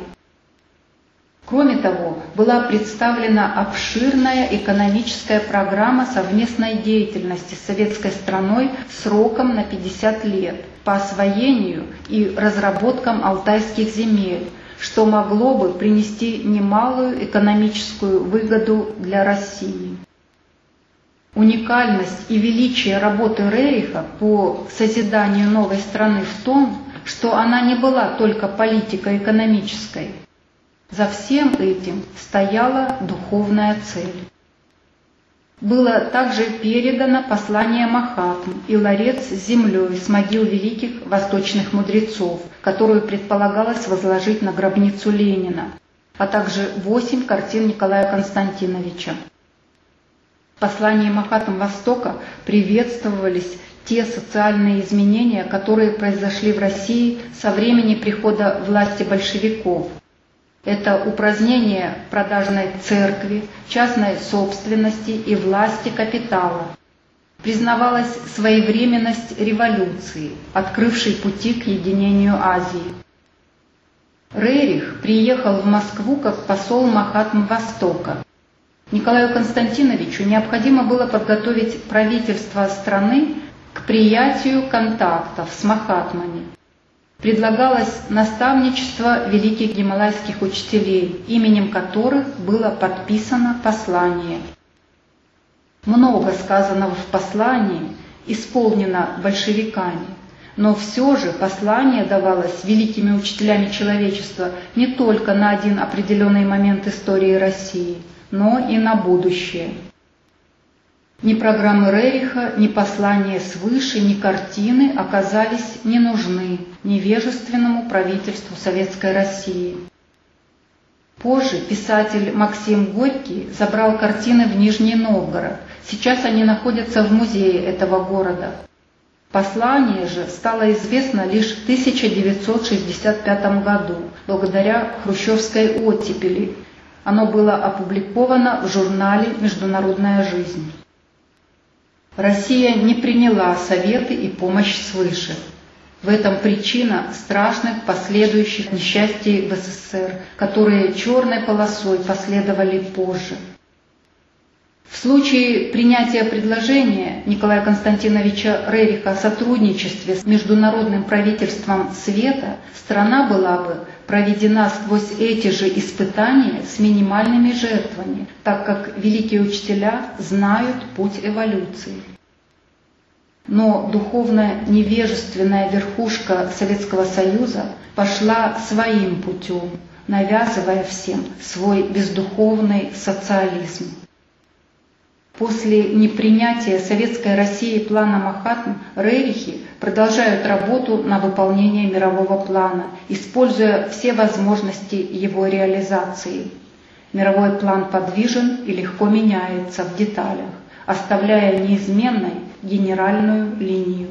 Кроме того, была представлена обширная экономическая программа совместной деятельности с советской страной сроком на 50 лет по освоению и разработкам алтайских земель, что могло бы принести немалую экономическую выгоду для России. Уникальность и величие работы Рериха по созиданию новой страны в том, что она не была только политико-экономической. За всем этим стояла духовная цель. Было также передано послание Махатм и ларец с землей с могил великих восточных мудрецов, которую предполагалось возложить на гробницу Ленина, а также 8 картин Николая Константиновича. В послании Махатм Востока приветствовались те социальные изменения, которые произошли в России со времени прихода власти большевиков. Это упразднение продажной церкви, частной собственности и власти капитала. Признавалась своевременность революции, открывшей пути к единению Азии. Рерих приехал в Москву как посол Махатм Востока. Николаю Константиновичу необходимо было подготовить правительство страны к приятию контактов с Махатмами. Предлагалось наставничество великих гималайских учителей, именем которых было подписано послание. Много сказанного в послании исполнено большевиками, но все же послание давалось великими учителями человечества не только на один определенный момент истории России, но и на будущее. Ни программы Рериха, ни послания свыше, ни картины оказались не нужны невежественному правительству Советской России. Позже писатель Максим Горький забрал картины в Нижний Новгород. Сейчас они находятся в музее этого города. Послание же стало известно лишь в 1965 году, благодаря хрущевской оттепели. Оно было опубликовано в журнале «Международная жизнь». Россия не приняла советы и помощь свыше. В этом причина страшных последующих несчастий в СССР, которые черной полосой последовали позже. В случае принятия предложения Николая Константиновича Рериха о сотрудничестве с международным правительством света, страна была бы проведена сквозь эти же испытания с минимальными жертвами, так как великие учителя знают путь эволюции. Но духовно-невежественная верхушка Советского Союза пошла своим путем, навязывая всем свой бездуховный социализм. После непринятия Советской России плана Махатм Рерихи продолжают работу на выполнение мирового плана, используя все возможности его реализации. Мировой план подвижен и легко меняется в деталях, оставляя неизменной генеральную линию.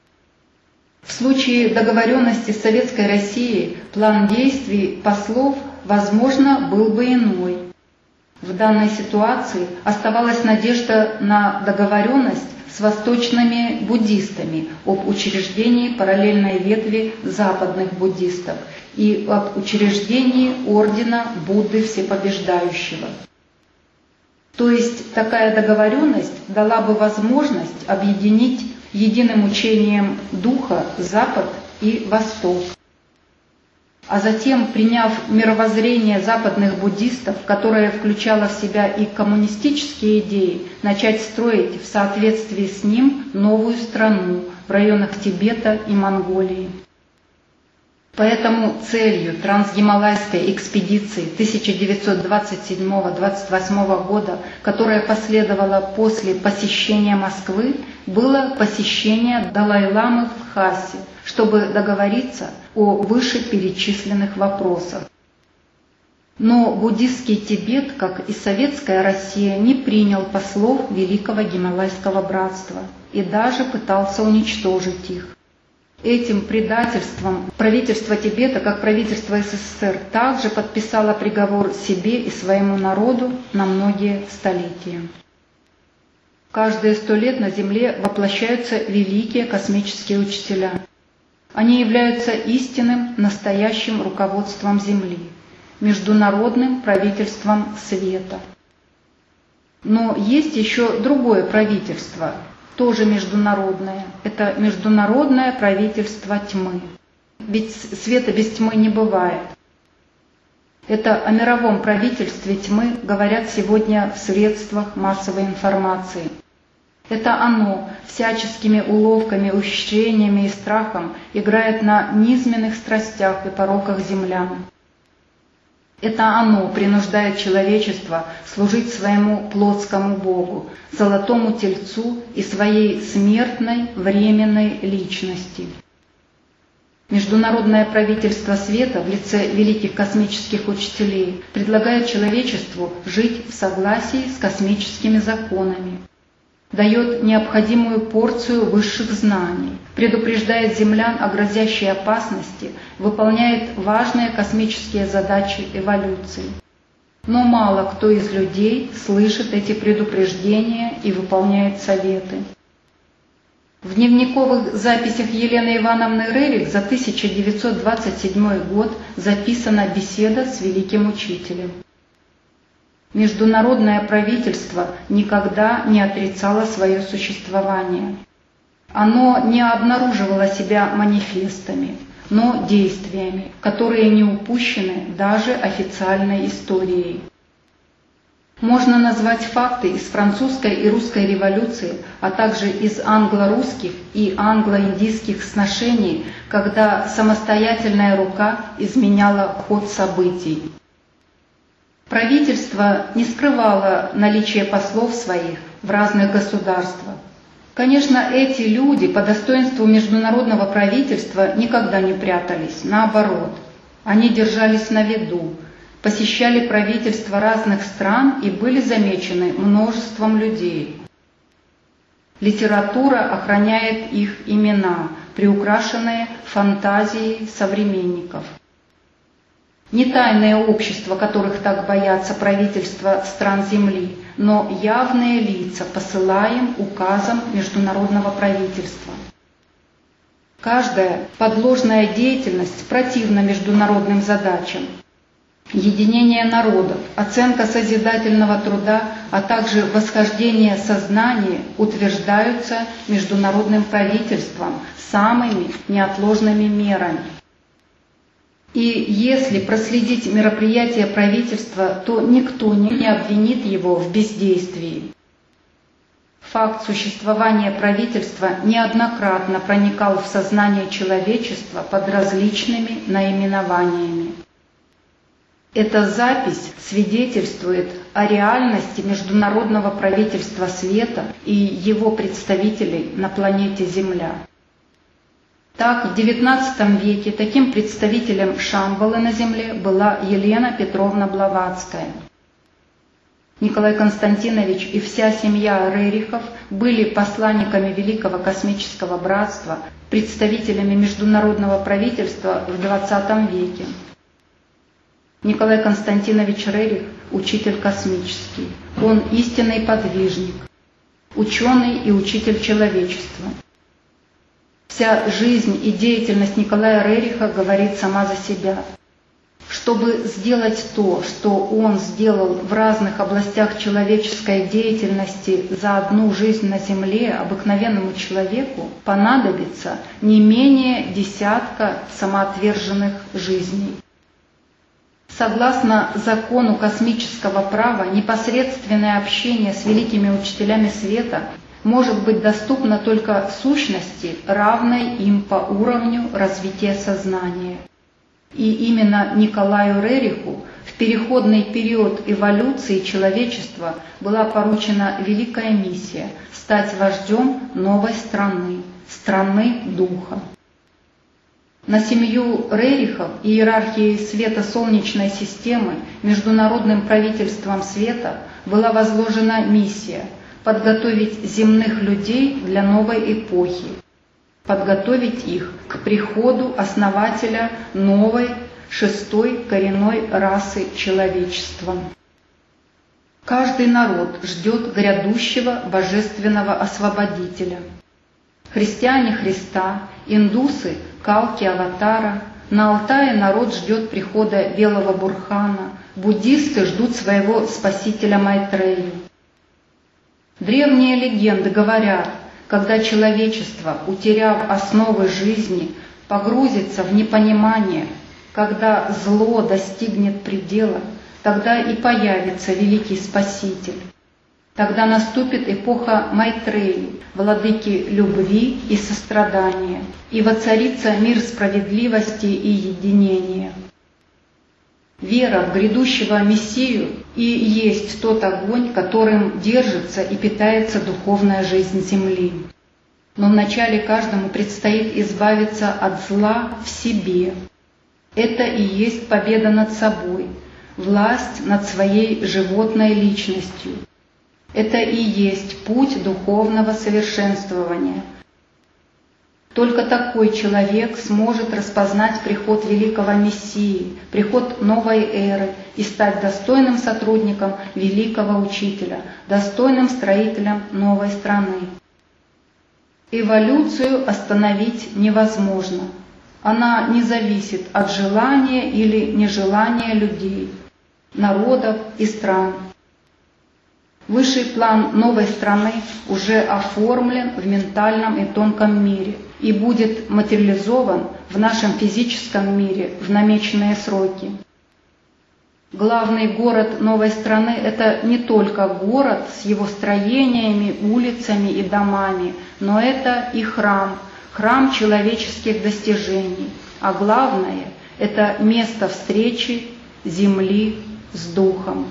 В случае договоренности с Советской Россией план действий послов, возможно, был бы иной. В данной ситуации оставалась надежда на договоренность с восточными буддистами об учреждении параллельной ветви западных буддистов и об учреждении ордена Будды Всепобеждающего. То есть такая договоренность дала бы возможность объединить единым учением Духа Запад и Восток. А затем, приняв мировоззрение западных буддистов, которое включало в себя и коммунистические идеи, начать строить в соответствии с ним новую страну в районах Тибета и Монголии. Поэтому целью трансгималайской экспедиции 1927-28 года, которая последовала после посещения Москвы, было посещение Далай-ламы в Лхасе, чтобы договориться о вышеперечисленных вопросах. Но буддистский Тибет, как и советская Россия, не принял послов Великого Гималайского братства и даже пытался уничтожить их. Этим предательством правительство Тибета, как правительство СССР, также подписало приговор себе и своему народу на многие столетия. Каждые 100 лет на Земле воплощаются великие космические учителя. Они являются истинным, настоящим руководством Земли, международным правительством света. Но есть еще другое правительство, тоже международное. Это международное правительство тьмы. Ведь света без тьмы не бывает. Это о мировом правительстве тьмы говорят сегодня в средствах массовой информации. Это оно всяческими уловками, ухищрениями и страхом играет на низменных страстях и пороках землян. Это оно принуждает человечество служить своему плотскому Богу, золотому тельцу и своей смертной временной личности. Международное правительство света в лице великих космических учителей предлагает человечеству жить в согласии с космическими законами, дает необходимую порцию высших знаний, предупреждает землян о грозящей опасности, выполняет важные космические задачи эволюции. Но мало кто из людей слышит эти предупреждения и выполняет советы. В дневниковых записях Елены Ивановны Рерих за 1927 год записана беседа с великим учителем. Международное правительство никогда не отрицало свое существование. Оно не обнаруживало себя манифестами, но действиями, которые не упущены даже официальной историей. Можно назвать факты из французской и русской революции, а также из англо-русских и англо-индийских сношений, когда самостоятельная рука изменяла ход событий. Правительство не скрывало наличие послов своих в разных государствах. Конечно, эти люди по достоинству международного правительства никогда не прятались, наоборот, они держались на виду, посещали правительства разных стран и были замечены множеством людей. Литература охраняет их имена, приукрашенные фантазией современников. Не тайные общества, которых так боятся правительства стран Земли, но явные лица, посылаем указом международного правительства. Каждая подложная деятельность противна международным задачам. Единение народов, оценка созидательного труда, а также восхождение сознания утверждаются международным правительством самыми неотложными мерами. И если проследить мероприятия правительства, то никто не обвинит его в бездействии. Факт существования правительства неоднократно проникал в сознание человечества под различными наименованиями. Эта запись свидетельствует о реальности международного правительства света и его представителей на планете Земля. Так, в XIX веке таким представителем Шамбалы на Земле была Елена Петровна Блаватская. Николай Константинович и вся семья Рерихов были посланниками Великого космического братства, представителями международного правительства в XX веке. Николай Константинович Рерих – учитель космический, он истинный подвижник, ученый и учитель человечества. Вся жизнь и деятельность Николая Рериха говорит сама за себя. Чтобы сделать то, что он сделал в разных областях человеческой деятельности за одну жизнь на Земле обыкновенному человеку, понадобится не менее 10 самоотверженных жизней. Согласно закону космического права, непосредственное общение с великими учителями света может быть доступно только сущности, равной им по уровню развития сознания. И именно Николаю Рериху в переходный период эволюции человечества была поручена великая миссия – стать вождем новой страны, страны Духа. На семью Рерихов иерархией света Солнечной системы Международным правительством света была возложена миссия подготовить земных людей для новой эпохи, подготовить их к приходу основателя новой, 6-й коренной расы человечества. Каждый народ ждет грядущего божественного освободителя. Христиане Христа, индусы – Калки Аватара, на Алтае народ ждет прихода Белого Бурхана, буддисты ждут своего спасителя Майтрею. Древние легенды говорят, когда человечество, утеряв основы жизни, погрузится в непонимание, когда зло достигнет предела, тогда и появится великий Спаситель. Тогда наступит эпоха Майтреи, владыки любви и сострадания, и воцарится мир справедливости и единения. Вера в грядущего Мессию и есть тот огонь, которым держится и питается духовная жизнь земли. Но вначале каждому предстоит избавиться от зла в себе. Это и есть победа над собой, власть над своей животной личностью. Это и есть путь духовного совершенствования. Только такой человек сможет распознать приход великого Мессии, приход новой эры и стать достойным сотрудником великого Учителя, достойным строителем новой страны. Эволюцию остановить невозможно. Она не зависит от желания или нежелания людей, народов и стран. Высший план новой страны уже оформлен в ментальном и тонком мире и будет материализован в нашем физическом мире в намеченные сроки. Главный город новой страны – это не только город с его строениями, улицами и домами, но это и храм, храм человеческих достижений, а главное – это место встречи земли с Духом.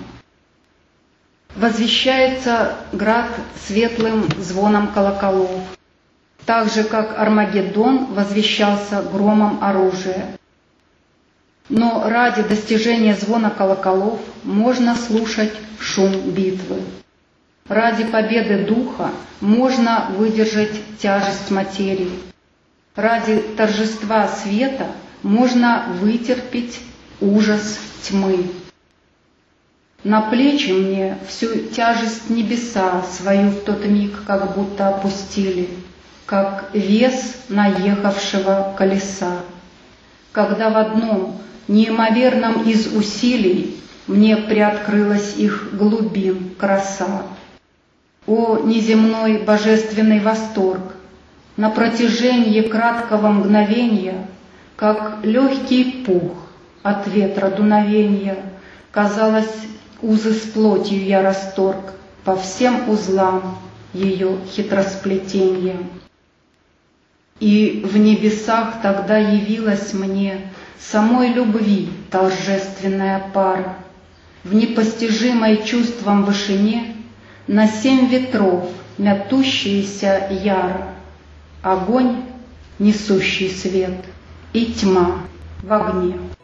Возвещается град светлым звоном колоколов, так же, как Армагеддон возвещался громом оружия. Но ради достижения звона колоколов можно слушать шум битвы. Ради победы Духа можно выдержать тяжесть материи. Ради торжества света можно вытерпеть ужас тьмы. На плечи мне всю тяжесть небеса свою в тот миг как будто опустили, как вес наехавшего колеса, когда в одном неимоверном из усилий мне приоткрылась их глубин краса. О, неземной божественный восторг! На протяжении краткого мгновения, как легкий пух от ветра дуновения, казалось, узы с плотью я расторг по всем узлам ее хитросплетения. И в небесах тогда явилась мне самой любви торжественная пара, в непостижимой чувством вышине на 7 ветров мятущиеся яро, огонь, несущий свет, и тьма в огне.